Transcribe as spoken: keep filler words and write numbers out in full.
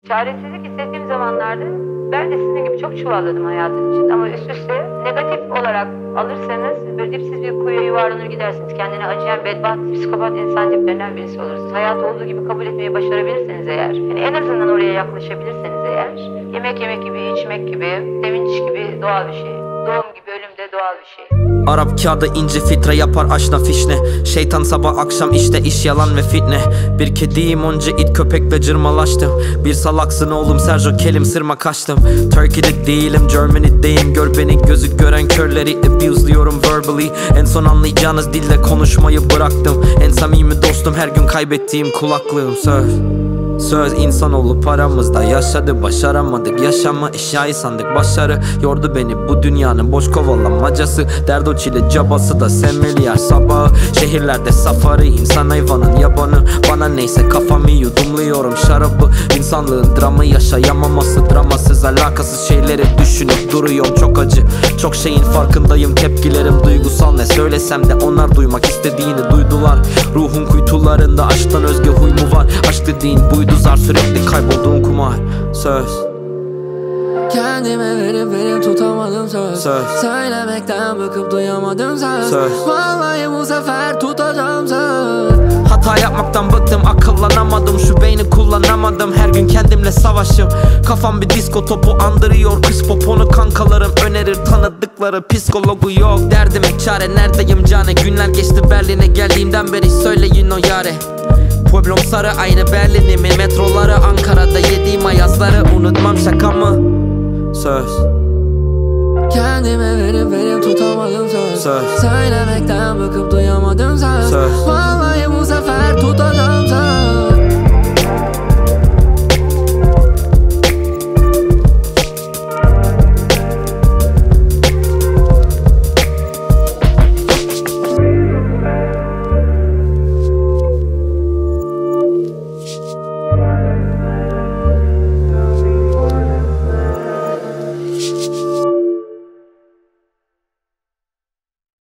Çaresizlik hissettiğim zamanlarda ben de sizin gibi çok çuvalladım hayatım için. Ama üst üste negatif olarak alırsanız böyle dipsiz bir kuyuya yuvarlanır gidersiniz. Kendine acıyan, bedbaht, psikopat insan tiplerinden birisi olursunuz. Hayatı olduğu gibi kabul etmeyi başarabilirseniz eğer, yani en azından oraya yaklaşabilirseniz eğer, yemek yemek gibi, içmek gibi, sevinç gibi doğal bir şey. Doğum gibi, ölüm de doğal bir şey. Arap kağıdı ince filtre yapar aşna fişne. Şeytan sabah akşam işte iş yalan ve fitne. Bir kediyim onca it köpekle cırmalaştım. Bir salaksın oğlum Sergio Kelim sırma kaçtım. Turkey'de değilim Germany'deyim. Gör beni gözü gören körleri abuse'luyorum verbally. En son anlayacağınız dille konuşmayı bıraktım. En samimi dostum her gün kaybettiğim kulaklığım. Söz Söz insanoğlu paramızda yaşadı, başaramadık. Yaşama eşyayı sandık, başarı yordu beni bu dünyanın boş kovalamacası. Derdo çile cabası da sevmeli yer sabahı. Şehirlerde safari, insan hayvanın yabanı. Bana neyse kafamı yudumluyorum şarabı. İnsanlığın dramı yaşayamaması, dramasız alakasız şeyleri düşünüp duruyorum. Çok acı, çok şeyin farkındayım. Tepkilerim duygusal, ne söylesem de onlar duymak istediğini duydular. Ruhun kuytularında aşktan özge huy mu var? Aşk dediğin buydu zar, sürekli kaybolduğun kumar. Söz Kendime verip verip tutamadım söz, söz. Söylemekten bıkıp duyamadım söz, söz. Vallahi bu sefer tutacağım söz. Hata yapmaktan bıktım, akıllanamadım. Şu beyni kullanamadım, her gün kendimle savaşım. Kafam bir disko topu andırıyor. Kız poponu kankalarım önerir, tanıdıkları psikologu yok. Derdime çare neredeyim cane? Günler geçti Berlin'e geldiğimden beri söyleyin o yare. Pueblom sarı aynı Berlin'imin metroları. Ankara'da yediğim ayazları unutmam şaka mı? Söz Kendime verip verip tutamadım söz, söz. Söylemekten